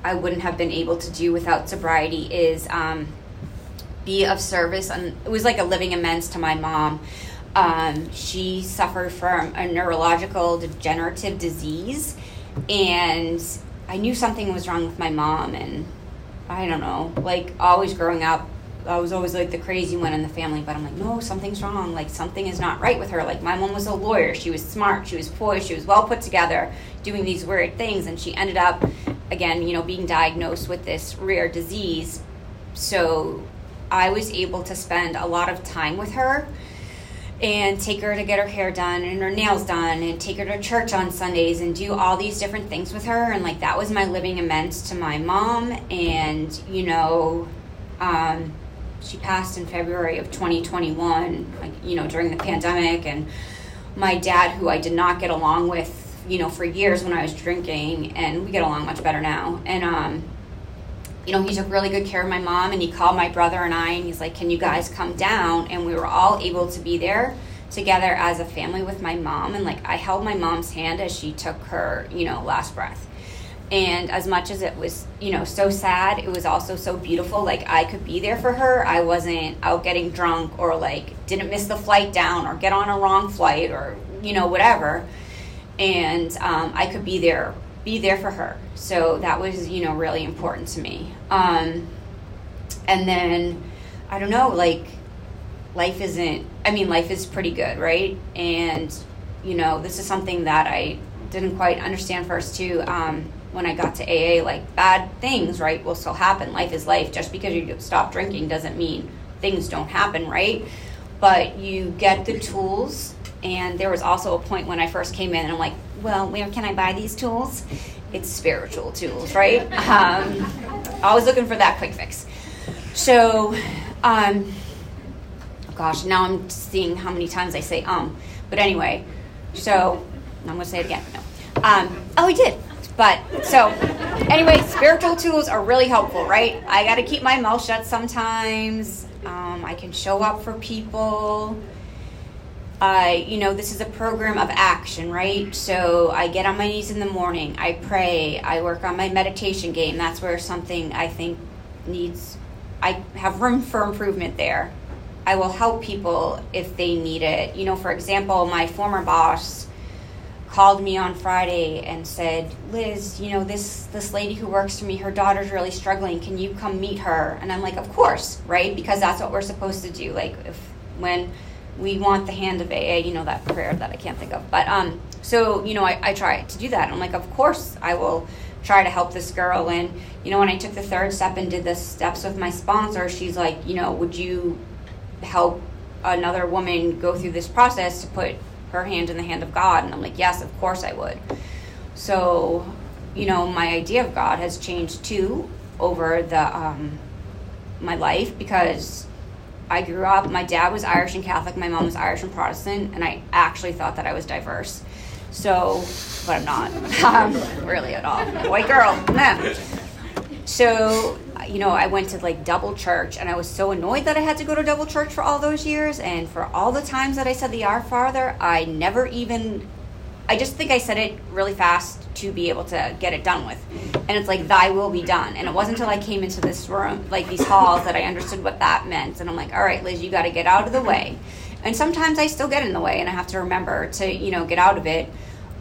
I wouldn't have been able to do without sobriety is be of service. And it was like a living amends to my mom. She suffered from a neurological degenerative disease, and I knew something was wrong with my mom. And I don't know, like always growing up, I was always like the crazy one in the family, but I'm like, no, something's wrong. Like something is not right with her. Like my mom was a lawyer. She was smart. She was poised. She was well put together, doing these weird things. And she ended up, again, being diagnosed with this rare disease. So I was able to spend a lot of time with her and take her to get her hair done and her nails done and take her to church on Sundays and do all these different things with her. And like that was my living amends to my mom. And, she passed in February of 2021, during the pandemic. And my dad, who I did not get along with, for years when I was drinking, and we get along much better now. And, he took really good care of my mom, and he called my brother and I, and he's like, can you guys come down? And we were all able to be there together as a family with my mom. And like, I held my mom's hand as she took her, last breath. And as much as it was, so sad, it was also so beautiful. Like I could be there for her. I wasn't out getting drunk or like didn't miss the flight down or get on a wrong flight or, whatever. And I could be there for her. So that was, really important to me. And then, I don't know, like life is pretty good, right? And, this is something that I didn't quite understand first too. When I got to AA, like bad things, right, will still happen. Life is life. Just because you stop drinking doesn't mean things don't happen, right? But you get the tools. And there was also a point when I first came in and I'm like, well, where can I buy these tools? It's spiritual tools, right? I was looking for that quick fix. So, gosh, now I'm seeing how many times I say But anyway, so I'm going to say it again. No. I did. But so anyway, spiritual tools are really helpful, right? I got to keep my mouth shut sometimes. I can show up for people. This is a program of action, right? So I get on my knees in the morning. I pray. I work on my meditation game. That's where something I think I have room for improvement there. I will help people if they need it. For example, my former boss called me on Friday and said, Liz, this lady who works for me, her daughter's really struggling. Can you come meet her? And I'm like, of course, right? Because that's what we're supposed to do. Like when we want the hand of AA, that prayer that I can't think of. But I try to do that. I'm like, of course I will try to help this girl. And, when I took the third step and did the steps with my sponsor, she's like, would you help another woman go through this process to put her hand in the hand of God? And I'm like, yes, of course I would. So, my idea of God has changed too over my life, because I grew up, my dad was Irish and Catholic, my mom was Irish and Protestant, and I actually thought that I was diverse. So, but I'm not really at all. White girl, nah. So, I went to like double church, and I was so annoyed that I had to go to double church for all those years. And for all the times that I said the Our Father, I just think I said it really fast to be able to get it done with. And it's like, thy will be done. And it wasn't until I came into this room, like these halls, that I understood what that meant. And I'm like, all right, Liz, you got to get out of the way. And sometimes I still get in the way, and I have to remember to, get out of it.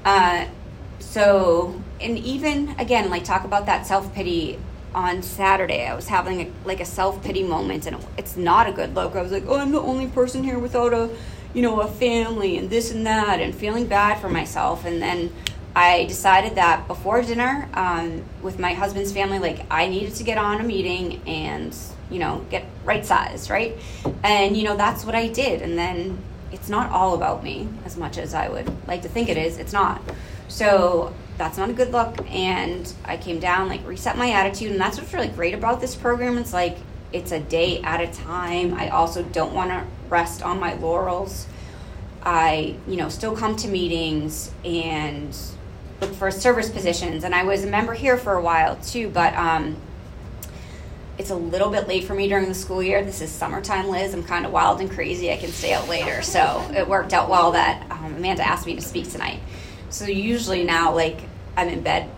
And even, again, like talk about that self-pity. On Saturday, I was having a self-pity moment, and it's not a good look. I was like, oh, I'm the only person here without a family, and this and that, and feeling bad for myself. And then I decided that before dinner, with my husband's family, like I needed to get on a meeting and, get right-sized, right? And, that's what I did. And then it's not all about me as much as I would like to think it is. It's not. So that's not a good look. And I came down, like reset my attitude. And that's what's really great about this program. It's like, it's a day at a time. I also don't want to rest on my laurels. I, still come to meetings and look for service positions. And I was a member here for a while too, but it's a little bit late for me during the school year. This is summertime, Liz. I'm kind of wild and crazy. I can stay out later. So it worked out well that Amanda asked me to speak tonight. So usually now, like, I'm in bed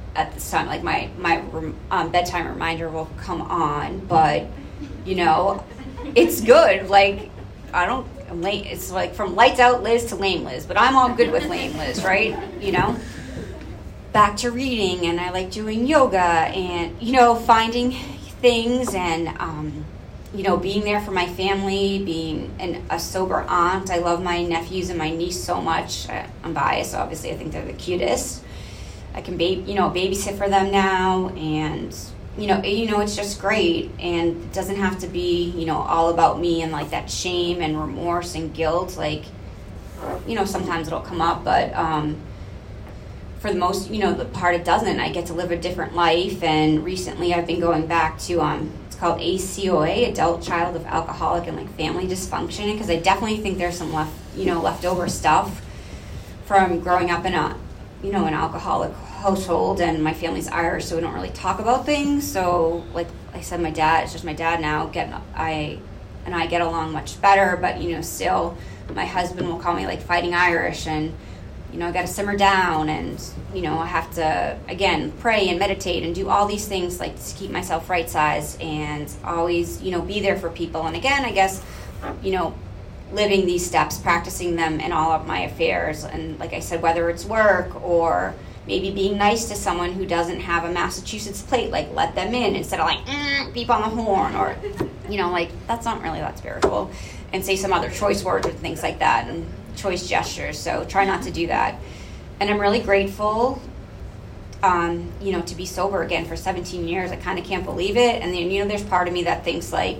at this time. Like my bedtime reminder will come on, but you know, it's good. Like I'm late. It's like from lights out Liz to lame Liz, but I'm all good with lame Liz, right? You know, back to reading, and I like doing yoga, and you know, finding things, and you know, being there for my family, being a sober aunt. I love my nephews and my niece so much. I'm biased, obviously. I think they're the cutest. I can babysit for them now, and you know, it's just great, and it doesn't have to be, you know, all about me and like that shame and remorse and guilt. Like, you know, sometimes it'll come up, but for the most, you know, the part it doesn't. I get to live a different life, and recently I've been going back to it's called ACOA, Adult Child of Alcoholic and like Family Dysfunction, because I definitely think there's some leftover stuff from growing up in an alcoholic household, and my family's Irish, so we don't really talk about things. So like I said, it's just my dad now. I get along much better, but you know, still my husband will call me like fighting Irish, and you know, I got to simmer down, and you know, I have to again pray and meditate and do all these things like to keep myself right sized, and always, you know, be there for people. And again, I guess, you know, living these steps, practicing them in all of my affairs. And like I said, whether it's work or maybe being nice to someone who doesn't have a Massachusetts plate, like let them in instead of like beep on the horn, or you know, like that's not really that spiritual, and say some other choice words or things like that, and choice gestures. So try not to do that. And I'm really grateful, you know, to be sober again for 17 years. I kind of can't believe it. And then, you know, there's part of me that thinks like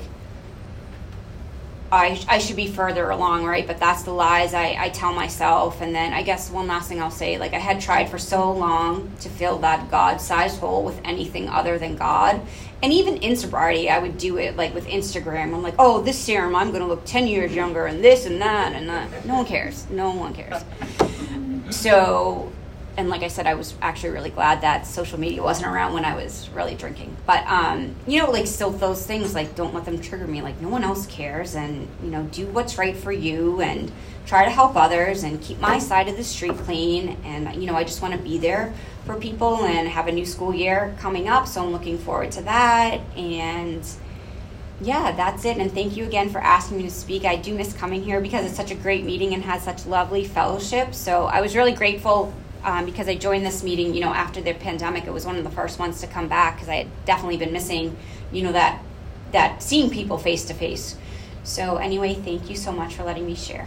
I should be further along, right? But that's the lies I tell myself. And then I guess one last thing I'll say, like I had tried for so long to fill that God-sized hole with anything other than God. And even in sobriety, I would do it like with Instagram. I'm like, oh, this serum, I'm going to look 10 years younger, and this and that and that. No one cares. No one cares. So, and like I said, I was actually really glad that social media wasn't around when I was really drinking. But, you know, like still those things, like don't let them trigger me. Like no one else cares, and, you know, do what's right for you and try to help others and keep my side of the street clean. And, you know, I just want to be there for people and have a new school year coming up. So I'm looking forward to that. And yeah, that's it. And thank you again for asking me to speak. I do miss coming here because it's such a great meeting and has such lovely fellowship. So I was really grateful because I joined this meeting, you know, after the pandemic. It was one of the first ones to come back because I had definitely been missing, you know, that seeing people face to face. So anyway, thank you so much for letting me share.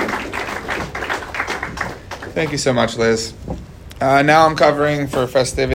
Thank you so much, Liz. Now I'm covering for festivities.